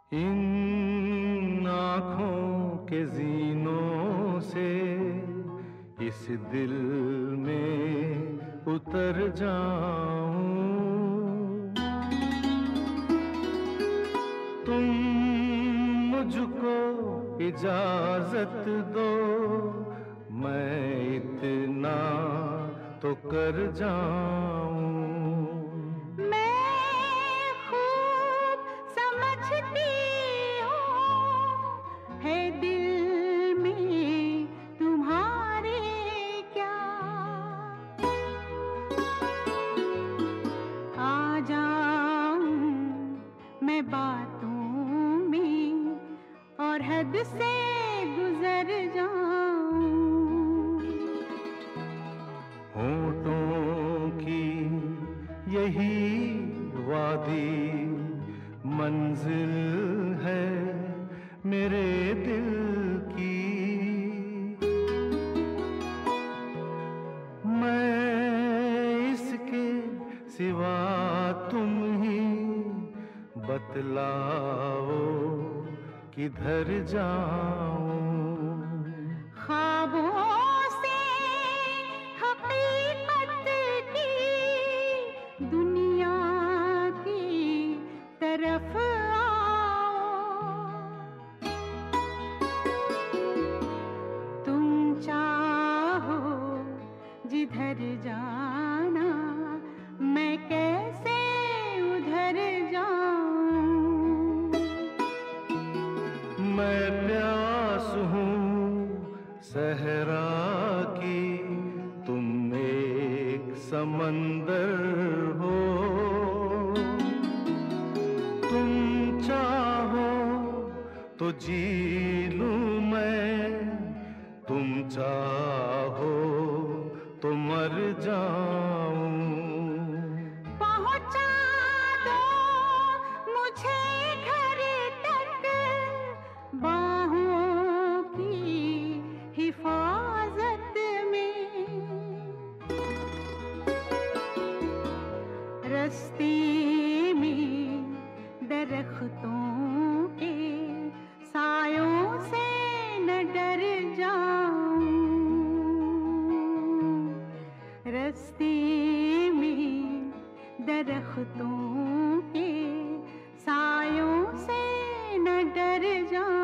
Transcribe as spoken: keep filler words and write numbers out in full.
इन आँखों के ज़ीनों से इस दिल में उतर जाऊं। तुम मुझको इजाज़त दो, मैं इतना तो कर जाऊं। बातों में और हद से गुजर जाऊं। होठों की यही वादी मंजिल है मेरे दिल की। मैं इसके सिवा तुम ही बतलाओ किधर जाऊं। ख्वाबों से हकीकत की दुनिया की तरफ आओ। तुम चाहो जिधर जाना, मैं कैसे उधर जाऊं। मैं प्यास हूँ सहरा की, तुम एक समंदर हो। तुम चाहो तो जी लूं मैं, तुम चाहो तो मर जाऊं। हिफाजत में रस्ते में दरख्तों के सायों से न डर जाऊं। रस्ते में दरख्तों के सायों से न डर जाऊं।